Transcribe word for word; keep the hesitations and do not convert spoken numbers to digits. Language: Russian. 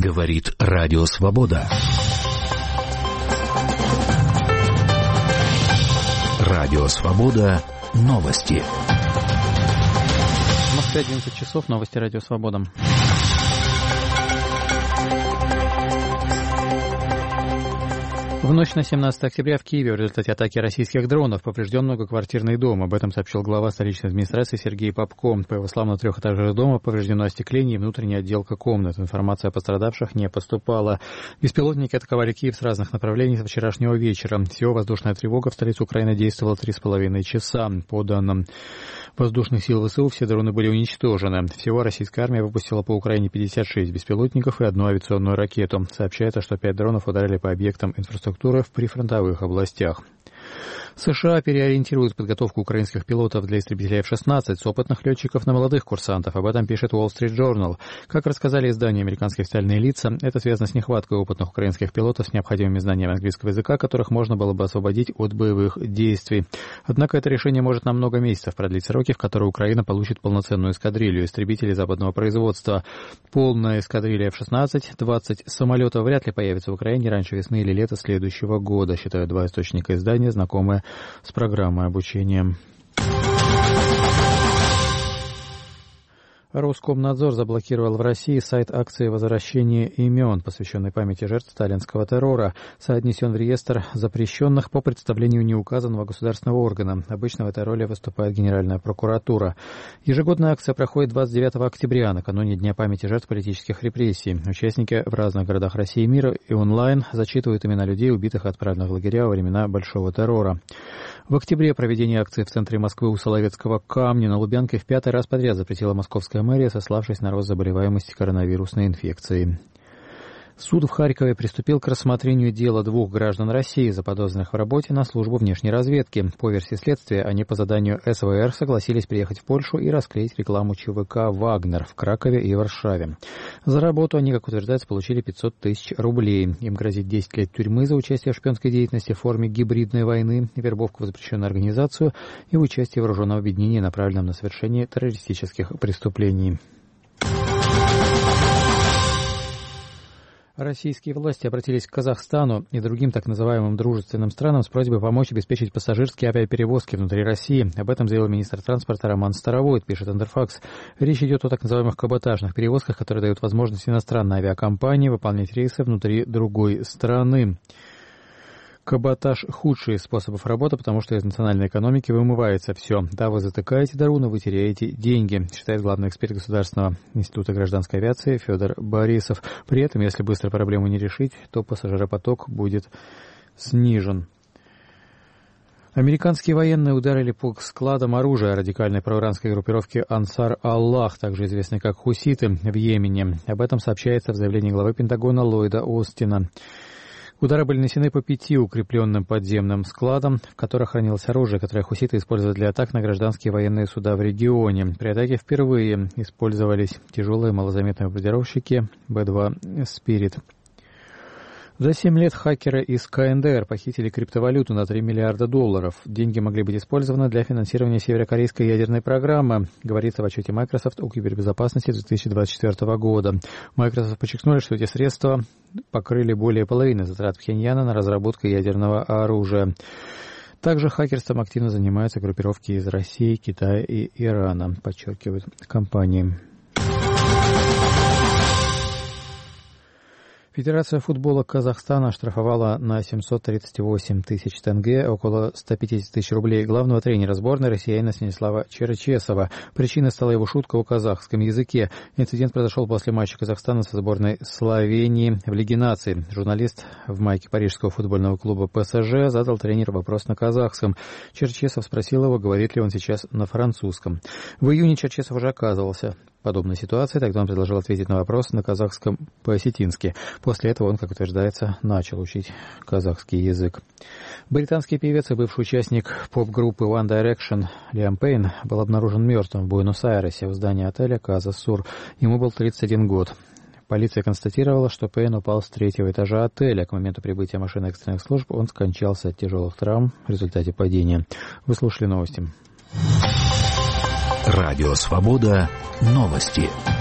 Говорит Радио Свобода. Радио Свобода. Новости. В Москве одиннадцать часов. Новости Радио Свобода. В ночь на семнадцатое октября в Киеве в результате атаки российских дронов поврежден многоквартирный дом. Об этом сообщил глава столичной администрации Сергей Попко. По его словам, на трех этажах дома повреждено остекление и внутренняя отделка комнат. Информация о пострадавших не поступала. Беспилотники атаковали Киев с разных направлений со вчерашнего вечера. Всего воздушная тревога в столице Украины действовала три с половиной часа. По данным воздушных сил ВСУ, все дроны были уничтожены. Всего российская армия выпустила по Украине пятьдесят шесть беспилотников и одну авиационную ракету. Сообщается, что пять дронов ударили по объектам инфраструктуры в прифронтовых областях. США переориентируют подготовку украинских пилотов для истребителей эф шестнадцать с опытных летчиков на молодых курсантов. Об этом пишет Wall Street Journal. Как рассказали изданию «Американские официальные лица», это связано с нехваткой опытных украинских пилотов с необходимыми знаниями английского языка, которых можно было бы освободить от боевых действий. Однако это решение может на много месяцев продлить сроки, в которые Украина получит полноценную эскадрилью истребителей западного производства. Полная эскадрилья эф шестнадцать, двадцать самолетов вряд ли появится в Украине раньше весны или лета следующего года, считают два источника издания, знакомые с программой обучения. Роскомнадзор заблокировал в России сайт акции возвращения имен, посвященной памяти жертв сталинского террора. Сайт внесен в реестр запрещенных по представлению неуказанного государственного органа. Обычно в этой роли выступает Генеральная прокуратура. Ежегодная акция проходит двадцать девятого октября, накануне Дня памяти жертв политических репрессий. Участники в разных городах России и мира и онлайн зачитывают имена людей, убитых и отправленных в лагеря во времена Большого террора. В октябре проведение акции в центре Москвы у Соловецкого камня на Лубянке в пятый раз подряд запретила московская мэрия, сославшись на рост заболеваемости коронавирусной инфекцией. Суд в Харькове приступил к рассмотрению дела двух граждан России, заподозренных в работе на службу внешней разведки. По версии следствия, они по заданию эс вэ эр согласились приехать в Польшу и расклеить рекламу ЧВК «Вагнер» в Кракове и Варшаве. За работу они, как утверждается, получили пятьсот тысяч рублей. Им грозит десять лет тюрьмы за участие в шпионской деятельности в форме гибридной войны, вербовку в запрещенную организацию и участие в вооруженном объединении, направленном на совершение террористических преступлений. Российские власти обратились к Казахстану и другим так называемым дружественным странам с просьбой помочь обеспечить пассажирские авиаперевозки внутри России. Об этом заявил министр транспорта Роман Старовойт, пишет Интерфакс. Речь идет о так называемых каботажных перевозках, которые дают возможность иностранной авиакомпании выполнять рейсы внутри другой страны. Каботаж – худший из способов работы, потому что из национальной экономики вымывается все. Да, вы затыкаете дыру, но вы теряете деньги, считает главный эксперт Государственного института гражданской авиации Федор Борисов. При этом, если быстро проблему не решить, то пассажиропоток будет снижен. Американские военные ударили по складам оружия радикальной проиранской группировки Ансар Аллах, также известной как хуситы, в Йемене. Об этом сообщается в заявлении главы Пентагона Ллойда Остина. Удары были нанесены по пяти укрепленным подземным складам, в которых хранилось оружие, которое хуситы используют для атак на гражданские военные суда в регионе. При атаке впервые использовались тяжелые малозаметные бомбардировщики Бэ два «Спирит». За семь лет хакеры из ка эн дэ эр похитили криптовалюту на три миллиарда долларов. Деньги могли быть использованы для финансирования северокорейской ядерной программы, говорится в отчете Microsoft о кибербезопасности две тысячи двадцать четвёртого года. Microsoft подчеркнули, что эти средства покрыли более половины затрат Пхеньяна на разработку ядерного оружия. Также хакерством активно занимаются группировки из России, Китая и Ирана, подчеркивают компании. Федерация футбола Казахстана оштрафовала на семьсот тридцать восемь тысяч тенге, около сто пятьдесят тысяч рублей, главного тренера сборной россиянина Станислава Черчесова. Причиной стала его шутка о казахском языке. Инцидент произошел после матча Казахстана со сборной Словении в Лиге наций. Журналист в майке парижского футбольного клуба пэ эс жэ задал тренеру вопрос на казахском. Черчесов спросил его, говорит ли он сейчас на французском. В июне Черчесов уже оказывался в подобной ситуации, тогда он предложил ответить на вопрос на казахском по-осетински. После этого он, как утверждается, начал учить казахский язык. Британский певец и бывший участник поп-группы One Direction Лиам Пейн был обнаружен мертвым в Буэнос-Айресе в здании отеля Каза Сур. Ему был тридцать один год. Полиция констатировала, что Пейн упал с третьего этажа отеля. К моменту прибытия машины экстренных служб он скончался от тяжелых травм в результате падения. Вы слушали новости. Радио Свобода. Новости.